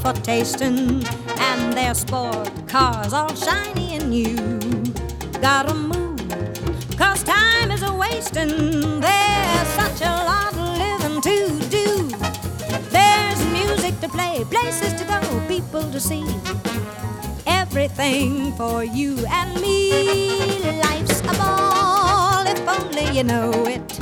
for tasting, and their sport cars all shiny and new. Gotta move, 'cause time is a-wasting. There's such a lot of living to do. There's music to play, places to go, people to see. Everything for you and me. Life's a ball, if only you know it.